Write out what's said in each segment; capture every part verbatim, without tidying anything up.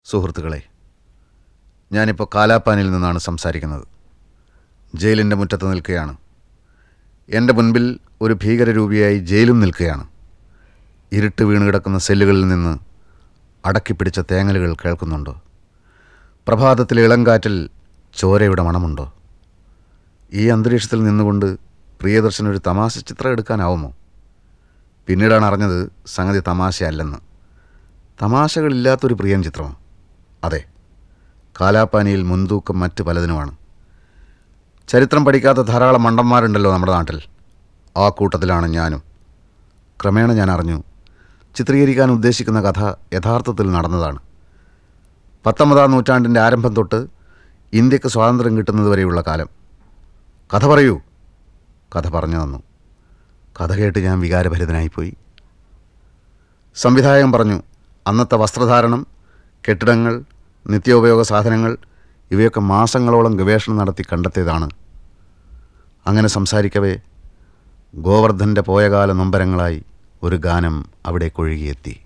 സുഹൃത്തുക്കളെ, ഞാനിപ്പോൾ കാലാപ്പാനിൽ നിന്നാണ് സംസാരിക്കുന്നത്. ജയിലിൻ്റെ മുറ്റത്ത് നിൽക്കുകയാണ്. എൻ്റെ മുൻപിൽ ഒരു ഭീകരരൂപിയായി ജയിലും നിൽക്കുകയാണ്. ഇരുട്ട് വീണ് കിടക്കുന്ന സെല്ലുകളിൽ നിന്ന് അടക്കിപ്പിടിച്ച തേങ്ങലുകൾ കേൾക്കുന്നുണ്ടോ? പ്രഭാതത്തിലെ ഇളങ്കാറ്റിൽ ചോരയുടെ മണമുണ്ടോ? ഈ അന്തരീക്ഷത്തിൽ നിന്നുകൊണ്ട് പ്രിയദർശൻ ഒരു തമാശ ചിത്രം എടുക്കാനാവുമോ? പിന്നീടാണ് അറിഞ്ഞത് സംഗതി തമാശയല്ലെന്ന്. തമാശകളില്ലാത്തൊരു പ്രിയൻ ചിത്രമോ? അതെ, കാലാപ്പാനിയിൽ മുൻതൂക്കം മറ്റ് പലതിനുമാണ്. ചരിത്രം പഠിക്കാത്ത ധാരാളം മണ്ടന്മാരുണ്ടല്ലോ നമ്മുടെ നാട്ടിൽ. ആ കൂട്ടത്തിലാണ് ഞാനും. ക്രമേണ ഞാൻ അറിഞ്ഞു, ചിത്രീകരിക്കാൻ ഉദ്ദേശിക്കുന്ന കഥ യഥാർത്ഥത്തിൽ നടന്നതാണ്. പത്തൊമ്പതാം നൂറ്റാണ്ടിൻ്റെ ആരംഭം തൊട്ട് ഇന്ത്യക്ക് സ്വാതന്ത്ര്യം കിട്ടുന്നതുവരെയുള്ള കാലം. കഥ പറയൂ. കഥ പറഞ്ഞു തന്നു. കഥ കേട്ട് ഞാൻ വികാരഭരിതനായിപ്പോയി. സംവിധായകൻ പറഞ്ഞു, അന്നത്തെ വസ്ത്രധാരണം, കെട്ടിടങ്ങൾ, നിത്യോപയോഗ സാധനങ്ങൾ ഇവയൊക്കെ മാസങ്ങളോളം ഗവേഷണം നടത്തി കണ്ടെത്തിയതാണ്. അങ്ങനെ സംസാരിക്കവേ ഗോവർദ്ധൻ്റെ പോയകാല നൊമ്പരങ്ങളായി ഒരു ഗാനം അവിടേക്കൊഴുകിയെത്തി.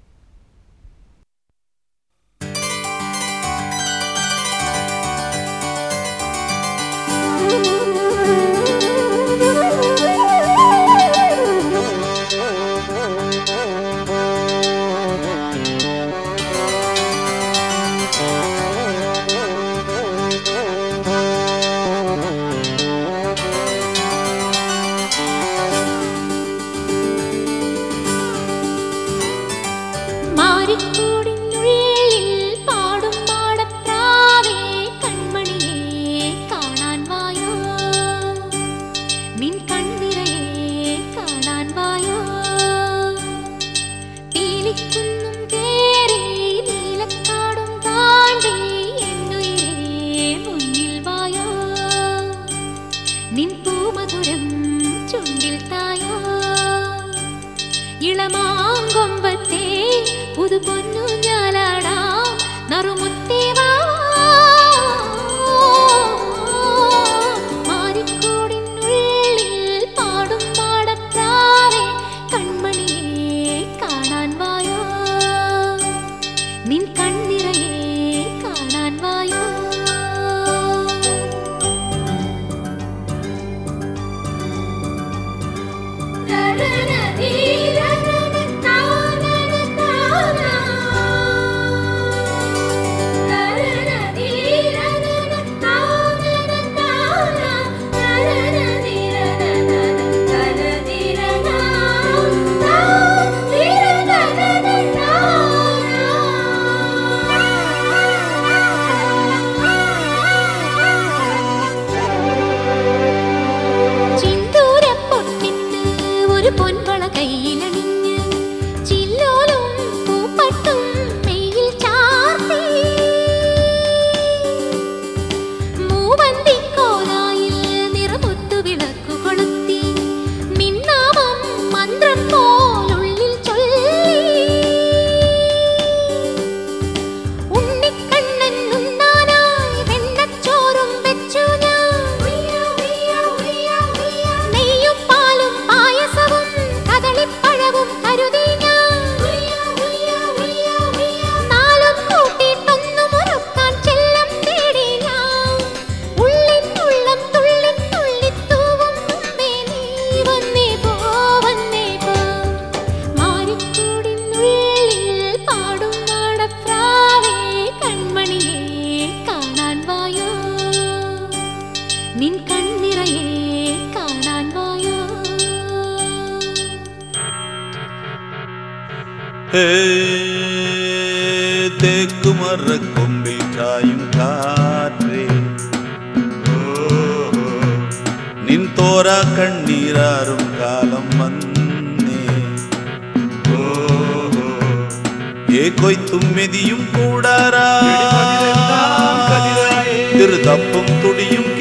ഇളമാങ്കൊമ്പത്തെ പുതു പൊന്നു ഞാലാടാം നറുമുത്തേവാ മാരിക്കൂടിനുള്ളിൽ പാടും മാടപ്രാവേ കൺമണിയെ കാണാൻ വായോ നിൻ കണ്ണിറയെ കാണാൻ വായോ. പൊൻവള കയ്യിലണിഞ്ഞ് ചില്ലോലും പൂപ്പട്ടും മെയ്യിൽ ചാർത്തി മൂവന്തിക്കോലായിൽ നിറമുത്തു വിളക്കു കൊളുത്തി മിന്നാമം മന്ത്രം പോലുള്ളിൽ ചൊല്ലി ഉണ്ണിക്കണ്ണൻ ഉണ്ണാനായി വെണ്ണച്ചോറും വെച്ചു ഞാൻ നെയ്യും പാലും പായസവും കദളിപ്പഴവും കരുതി ഞാൻ നാലും കൂട്ടിയിട്ടൊന്നു മുറുക്കാൻ ചെല്ലം തേടി ഞാൻ ഉള്ളിനുള്ളം തുള്ളി തുള്ളിത്തൂവും മുമ്പേ നീ വന്നേ പോ വന്നേ പോ മാരിക്കൂടിനുള്ളിൽ പാടും മാടപ്രാവേ കൺമണിയെ കാണാൻ വായോ നിൻ കണ്ണിറയെ കാണാൻ വായോ. തേക്കുമറക്കൊമ്പിൽ ചായും കാറ്റേ നിൻ തോരാ കണ്ണീരാറും കാലം വന്നേ ഏ കൊയ്ത്തും മെതിയും കൂടാറാ തപ്പും തുടിയും